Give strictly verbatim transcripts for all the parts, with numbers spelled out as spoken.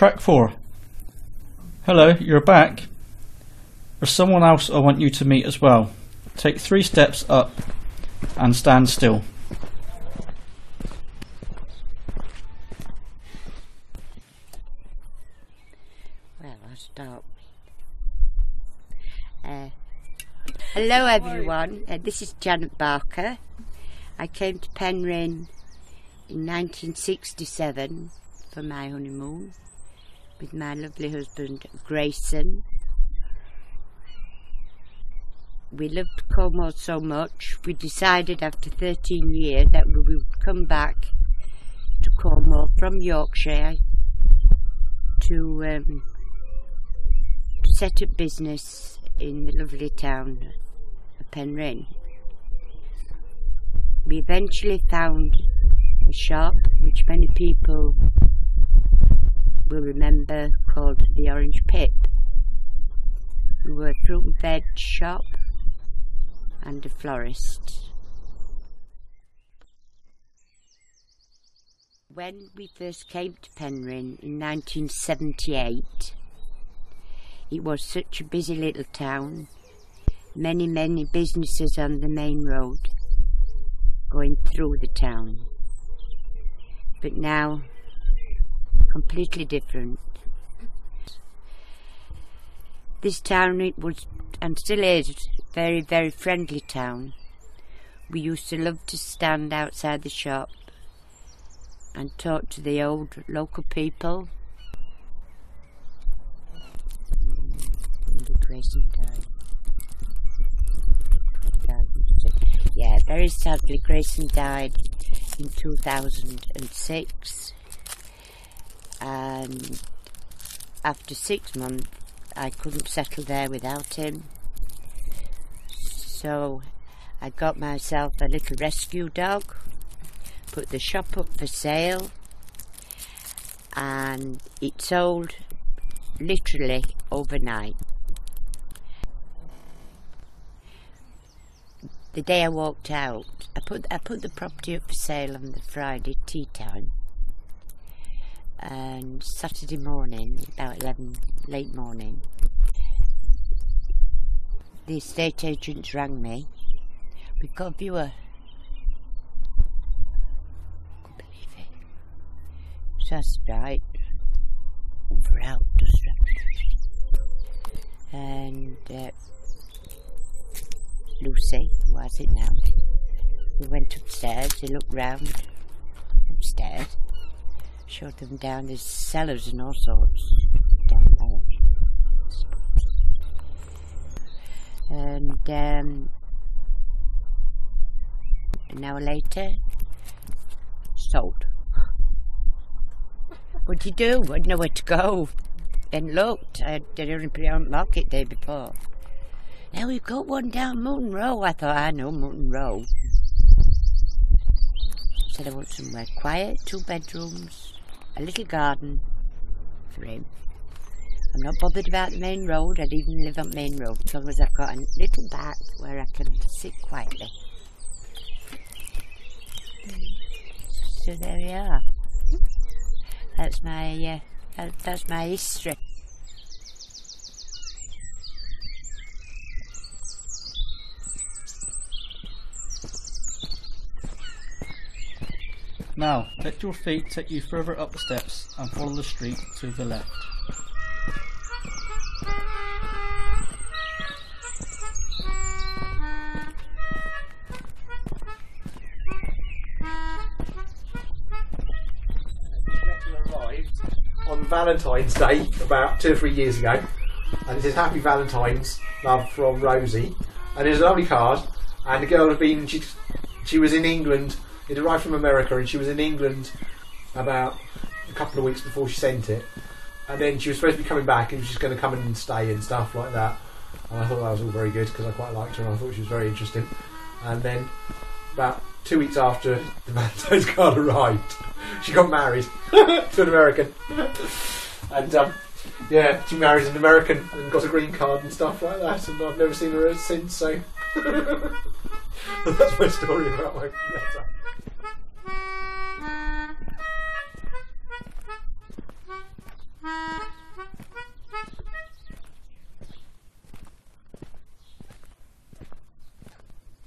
Track four. Hello, you're back. There's someone else I want you to meet as well. Take three steps up and stand still. Well, I'll start. Uh, hello everyone, uh, this is Janet Barker. I came to Penryn in nineteen sixty-seven for my honeymoon with my lovely husband Grayson. We loved Cornwall so much, we decided after thirteen years that we would come back to Cornwall from Yorkshire to, um, to set up business in the lovely town of Penryn. We eventually found a shop which many people will remember, called the Orange Pip. We were a fruit and veg shop and a florist. When we first came to Penryn in nineteen seventy-eight, it was such a busy little town, many many businesses on the main road going through the town. But now, completely different. This town, it was and still is a very very friendly town. We used to love to stand outside the shop and talk to the old local people. Grayson died. Yeah, very sadly Grayson died in two thousand six, and after six months I couldn't settle there without him, so I got myself a little rescue dog, put the shop up for sale, and it sold literally overnight. The day I walked out, I put I put the property up for sale on the Friday tea time, and Saturday morning, about eleven, late morning, the estate agents rang me. We've got a viewer. Couldn't believe it. So I said, right, over out, and uh, Lucy, who has it now, we went upstairs, he looked round upstairs, showed them down, there's cellars and all sorts down there. And um, an hour later, sold. What did you do? I didn't know where to go. Then looked, I didn't unlock it the day before. Now we've got one down Moulton Row. I thought, I know Moulton Row. Said I want somewhere quiet, two bedrooms, a little garden for him. I'm not bothered about the main road. I'd even live on main road as long as I've got a little back where I can sit quietly. So there we are. That's my uh, that, that's my history. Now, let your feet take you further up the steps and follow the street to the left. Arrived on Valentine's Day about two or three years ago, and it says Happy Valentine's, love from Rosie, and there's a lovely card, and the girl had been, she, she was in England. It arrived from America, and she was in England about a couple of weeks before she sent it, and then she was supposed to be coming back and she was going to come and stay and stuff like that, and I thought that was all very good because I quite liked her and I thought she was very interesting. And then about two weeks after the Valentine's card arrived, she got married to an American. And um, yeah, she married an American and got a green card and stuff like that, and I've never seen her since, so that's my story about my letter. Thank you.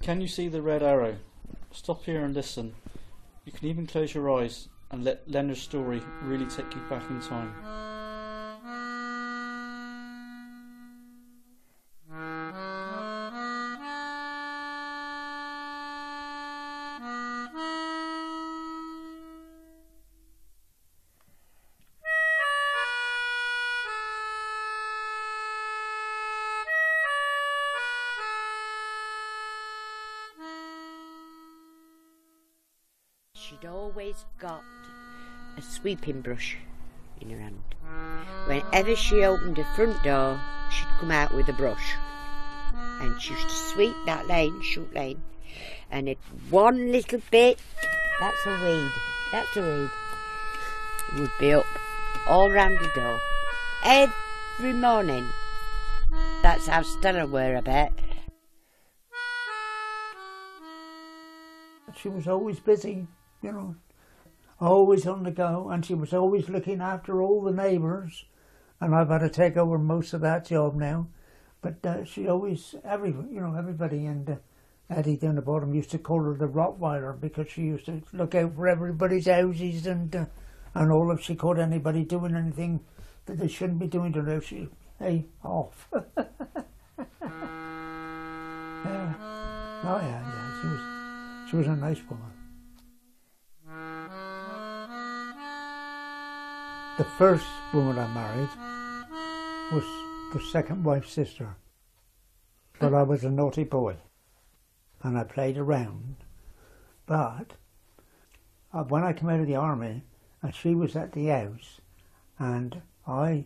Can you see the red arrow? Stop here and listen. You can even close your eyes and let Leonard's story really take you back in time. She'd always got a sweeping brush in her hand. Whenever she opened her front door, she'd come out with a brush. And she used to sweep that lane, Short Lane, and if one little bit, that's a weed, that's a weed, it would be up all round the door. Every morning. That's how Stella were, I bet. She was always busy, you know, always on the go, and she was always looking after all the neighbours, and I've had to take over most of that job now. But uh, she always, every you know, everybody, and uh, Eddie down the bottom used to call her the Rottweiler because she used to look out for everybody's houses and uh, and all if she caught anybody doing anything that they shouldn't be doing to her, she, hey, off. yeah. Oh yeah, yeah, she was, she was a nice woman. The first woman I married was the second wife's sister, but I was a naughty boy and I played around. But uh, when I came out of the army and she was at the house, and I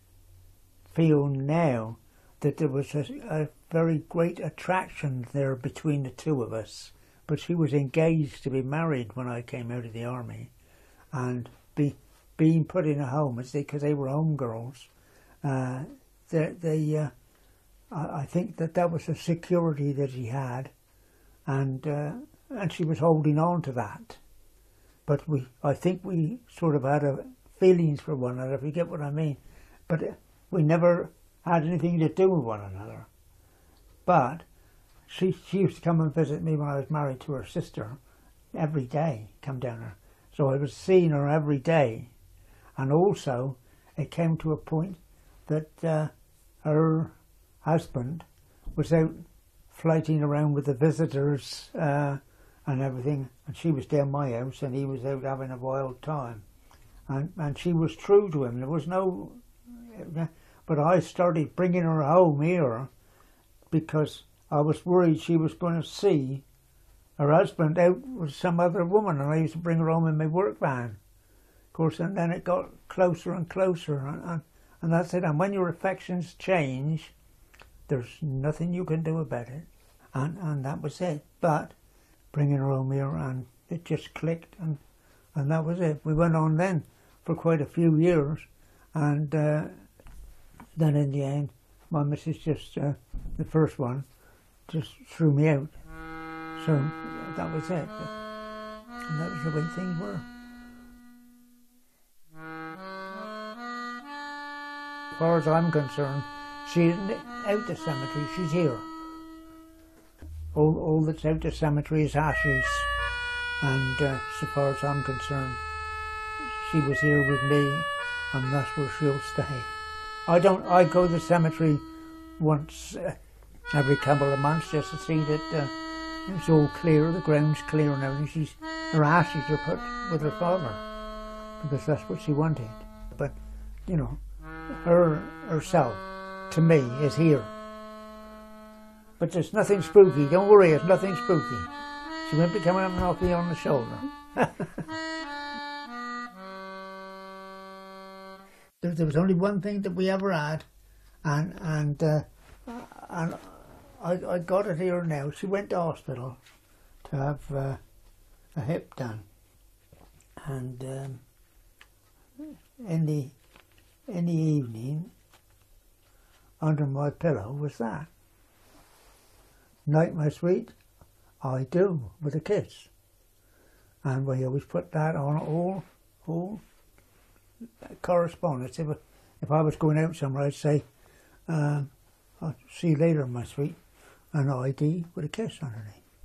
feel now that there was a, a very great attraction there between the two of us, but she was engaged to be married when I came out of the army, and be, being put in a home, because they, they were home girls, uh, they, they, uh, I, I think that that was a security that he had, and uh, and she was holding on to that. But we, I think we sort of had a feelings for one another, if you get what I mean. But uh, we never had anything to do with one another. But she, she used to come and visit me when I was married to her sister every day, come down her. So I was seeing her every day. And also, it came to a point that uh, her husband was out flighting around with the visitors uh, and everything, and she was down my house and he was out having a wild time. And, and she was true to him. There was no... But I started bringing her home here because I was worried she was going to see her husband out with some other woman, and I used to bring her home in my work van. Of course, and then it got closer and closer, and, and, and that's it. And when your affections change, there's nothing you can do about it. And, and that was it. But bringing her home here, and it just clicked, and, and that was it. We went on then for quite a few years, and uh, then in the end, my missus just, uh, the first one, just threw me out. So that was it. And that was the way things were. As far as I'm concerned, she isn't out the cemetery, she's here. All, all that's out the cemetery is ashes, and uh, so far as I'm concerned, she was here with me, and that's where she'll stay. I don't, I go to the cemetery once uh, every couple of months just to see that uh, it's all clear, the ground's clear and everything. She's, her ashes are put with her father, because that's what she wanted. But, you know, her herself, to me, is here. But there's nothing spooky, don't worry, it's nothing spooky. She won't be coming up and knock you on the shoulder. there, there was only one thing that we ever had, and and uh, and I, I got it here now. She went to hospital to have uh, a hip done, and um, in the in the evening, under my pillow was that. Night, my sweet, I do, with a kiss. And we always put that on all, all correspondence. If, if I was going out somewhere, I'd say, uh, I'll see you later, my sweet, and I D with a kiss underneath.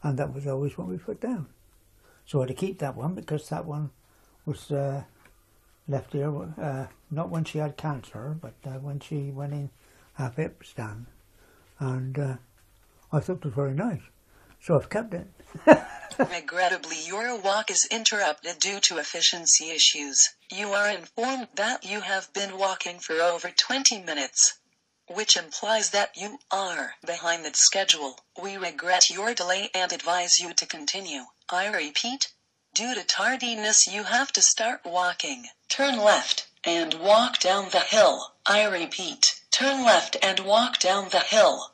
and that was always what we put down. So I had to keep that one because that one was uh, left here, uh, not when she had cancer, but uh, when she went in half hip stand, and uh, I thought it was very nice, so I've kept it. Regrettably, your walk is interrupted due to efficiency issues. You are informed that you have been walking for over twenty minutes, which implies that you are behind the schedule. We regret your delay and advise you to continue. I repeat, due to tardiness you have to start walking. Turn left and walk down the hill. I repeat, turn left and walk down the hill.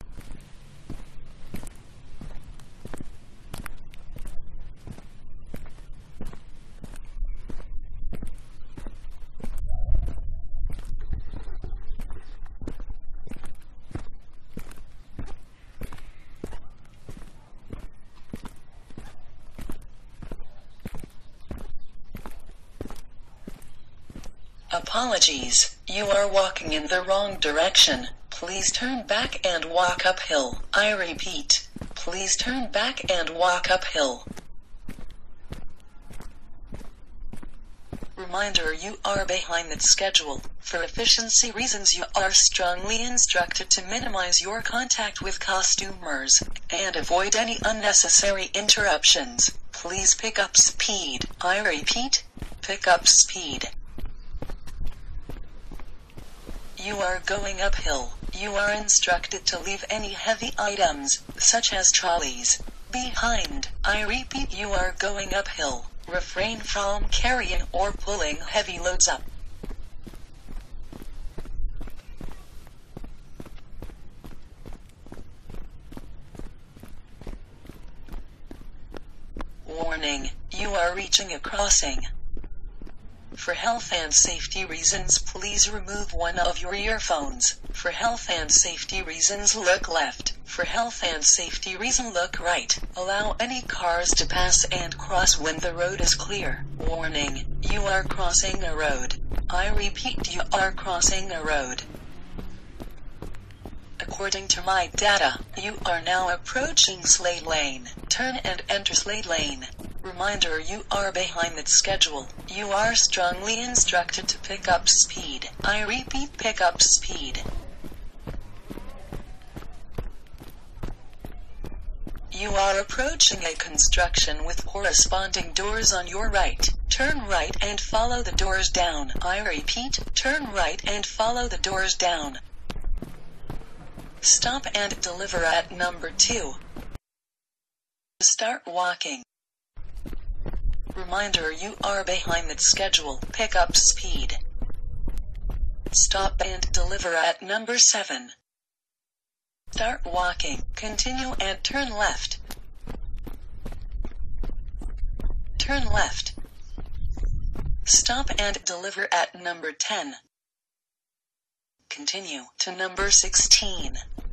Apologies, you are walking in the wrong direction. Please turn back and walk uphill. I repeat, please turn back and walk uphill. Reminder, you are behind the schedule. For efficiency reasons, you are strongly instructed to minimize your contact with customers and avoid any unnecessary interruptions. Please pick up speed. I repeat, pick up speed. You are going uphill. You are instructed to leave any heavy items, such as trolleys, behind. I repeat, you are going uphill. Refrain from carrying or pulling heavy loads up. Warning, you are reaching a crossing. For health and safety reasons, please remove one of your earphones. For health and safety reasons, look left. For health and safety reason, look right. Allow any cars to pass and cross when the road is clear. Warning, you are crossing a road. I repeat, you are crossing a road. According to my data, you are now approaching Slade Lane. Turn and enter Slade Lane. Reminder, you are behind the schedule. You are strongly instructed to pick up speed. I repeat, pick up speed. You are approaching a construction with corresponding doors on your right. Turn right and follow the doors down. I repeat, turn right and follow the doors down. Stop and deliver at number two. Start walking. Reminder, you are behind the schedule. Pick up speed. Stop and deliver at number seven. Start walking. Continue and turn left. Turn left. Stop and deliver at number ten. Continue to number sixteen.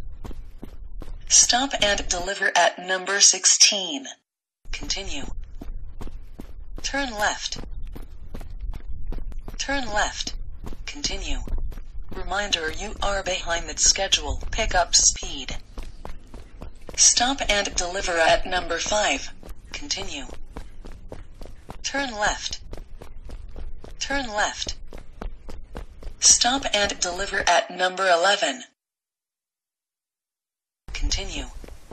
Stop and deliver at number sixteen. Continue. Turn left. Turn left. Continue. Reminder, you are behind the schedule. Pick up speed. Stop and deliver at number five. Continue. Turn left. Turn left. Stop and deliver at number eleven. Continue.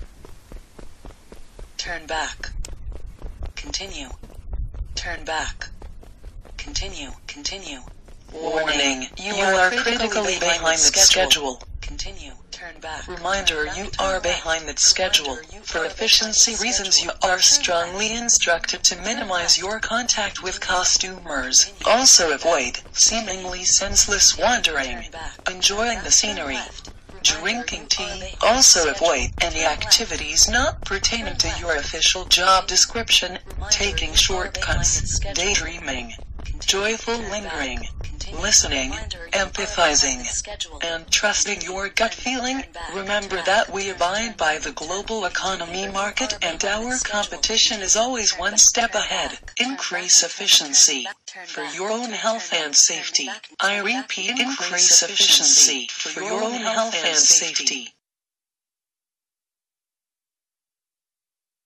Turn back. Continue. Turn back. Continue. Continue. Warning, you, you are critically behind the schedule. Continue. Turn back. Reminder, you are behind the schedule. For efficiency reasons, you are strongly instructed to minimize your contact with customers. Also avoid seemingly senseless wandering, enjoying the scenery, drinking tea. Also avoid any activities not pertaining to your official job description, taking shortcuts, daydreaming, joyful lingering, listening, empathizing, and trusting your gut feeling. Remember that we abide by the global economy market and our competition is always one step ahead. Increase efficiency for your own health and safety. I repeat, increase efficiency for your own health and safety.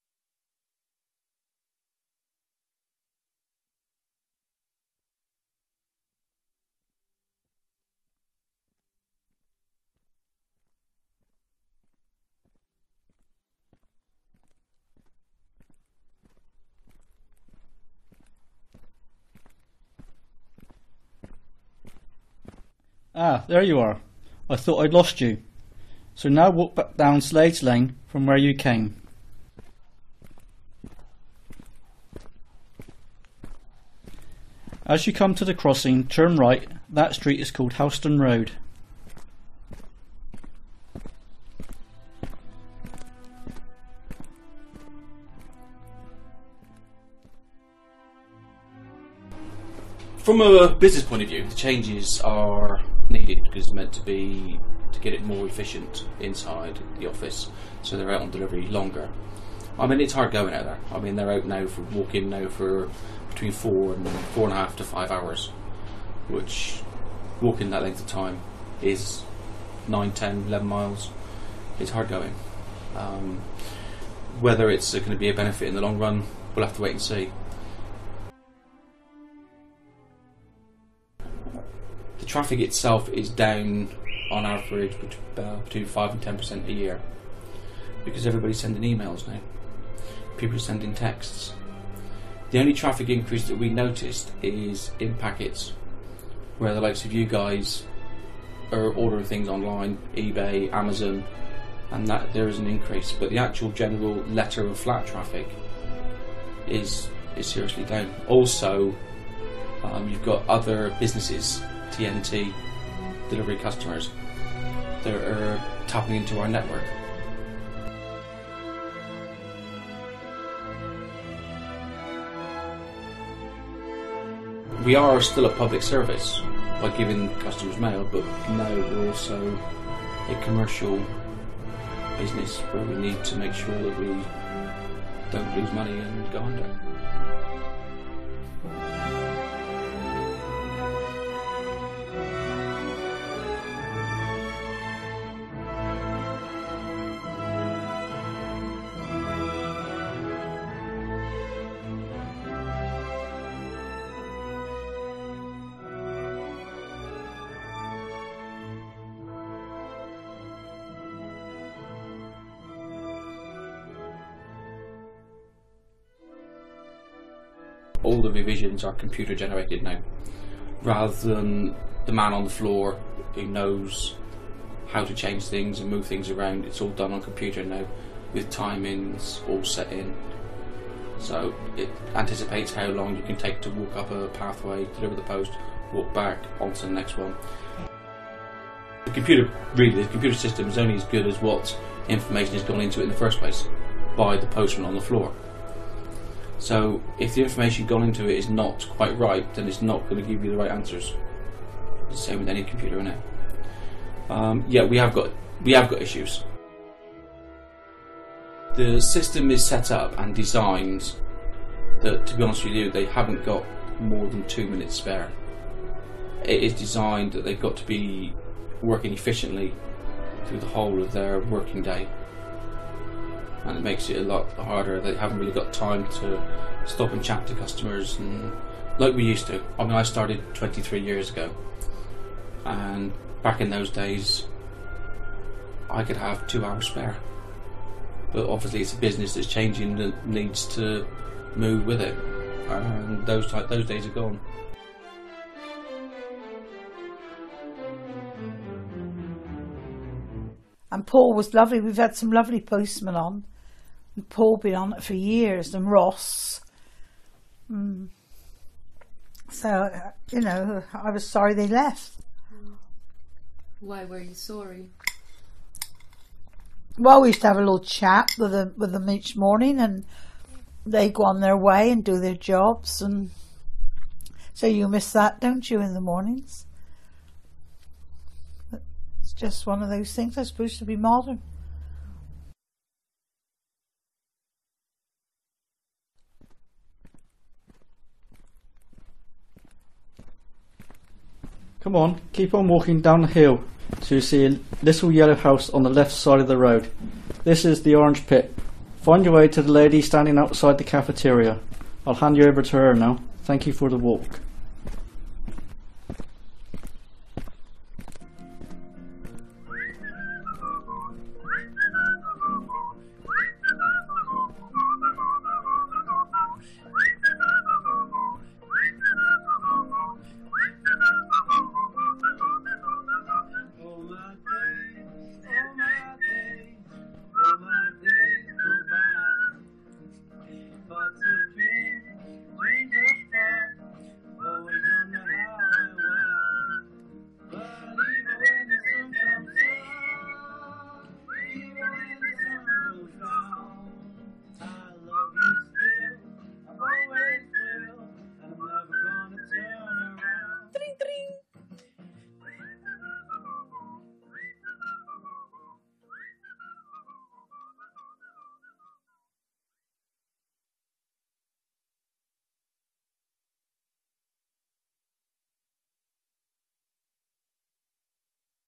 Ah, there you are. I thought I'd lost you. So now walk back down Slades Lane from where you came. As you come to the crossing, turn right. That street is called Houston Road. From a business point of view, the changes are needed because it's meant to be to get it more efficient inside the office, so they're out on delivery longer. I mean, it's hard going out there. I mean, they're out now for walking now for between four and four and a half to five hours, which walking that length of time is nine, ten, eleven miles. It's hard going. Um, whether it's going to be a benefit in the long run, we'll have to wait and see. The traffic itself is down on average between five and ten percent a year because everybody's sending emails now. People are sending texts. The only traffic increase that we noticed is in packets, where the likes of you guys are ordering things online, eBay, Amazon, and that there is an increase. But the actual general letter of flat traffic is is seriously down. Also, um, you've got other businesses, T N T delivery customers, that are tapping into our network. We are still a public service by giving customers mail, but now we're also a commercial business where we need to make sure that we don't lose money and go under. All the revisions are computer generated now, rather than the man on the floor who knows how to change things and move things around. It's all done on computer now with timings all set in, so it anticipates how long you can take to walk up a pathway, deliver the post, walk back onto the next one. The computer, really, the computer system is only as good as what information has gone into it in the first place by the postman on the floor. So if the information gone into it is not quite right, then it's not going to give you the right answers. It's the same with any computer, isn't it? Um, yeah, we have got we have got issues. The system is set up and designed that, to be honest with you, they haven't got more than two minutes spare. It is designed that they've got to be working efficiently through the whole of their working day. And it makes it a lot harder. They haven't really got time to stop and chat to customers and like we used to. I mean, I started twenty-three years ago, and back in those days I could have two hours spare, but obviously it's a business that's changing that needs to move with it, and those type, those days are gone. And Paul was lovely. We've had some lovely postmen on. And Paul been on it for years, and Ross. Mm. So, you know, I was sorry they left. Why were you sorry? Well, we used to have a little chat with them, with them each morning, and they go on their way and do their jobs. And so you miss that, don't you, in the mornings? It's just one of those things, I suppose, to be modern. Come on, keep on walking down the hill till you see a little yellow house on the left side of the road. This is the Orange Pit. Find your way to the lady standing outside the cafeteria. I'll hand you over to her now. Thank you for the walk.